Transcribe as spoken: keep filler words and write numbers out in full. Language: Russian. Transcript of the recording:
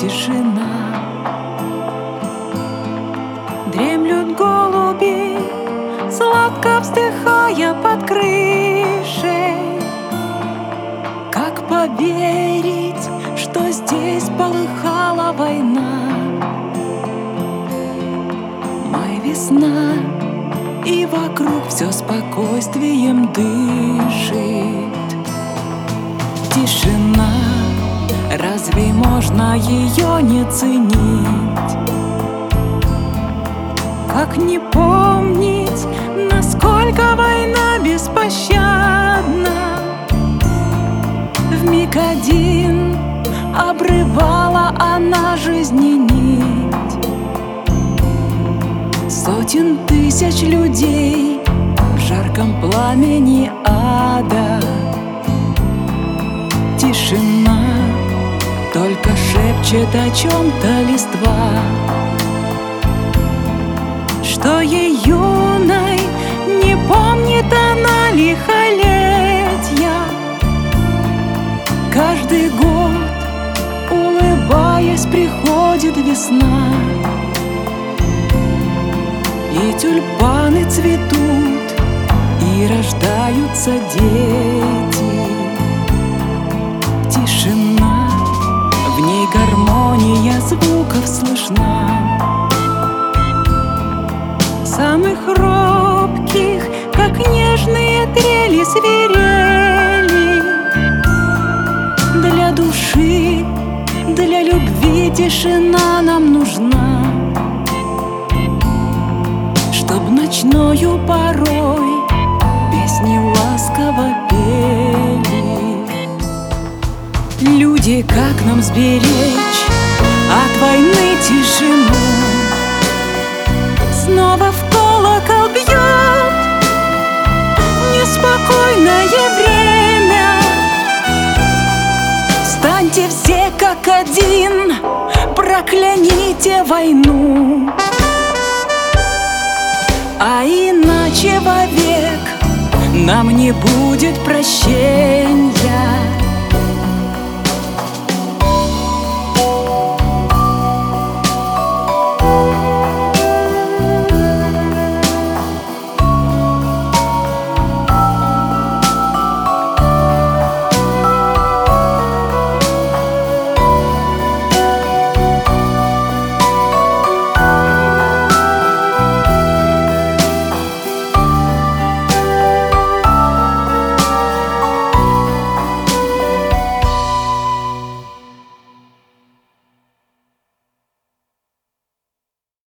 тишина. Дремлют голуби, сладко вздыхая под крышей. Как поверить, что здесь полыхала война? Май, весна, и вокруг все спокойствием дышит. Тишина, разве можно ее не ценить? Как не помнить, насколько война беспощадна? Вмиг один обрывала она жизни нить. Сотен тысяч людей в жарком пламени ада. Тишина только шепчет о чем-то листва, что ей юной не помнит она лихолетья. Каждый год, улыбаясь, приходит весна, и тюльпаны цветут, и рождаются дети. Тишина, в ней гармония звуков слышна, самых робких, как нежные трели свирели. Для души, для любви тишина нам нужна, чтоб ночною порой песни ласково пели. Люди, как нам сберечь от войны тишину? Снова в колокол бьет неспокойное время. Встаньте все как один, прокляните войну, а иначе вовек нам не будет прощения.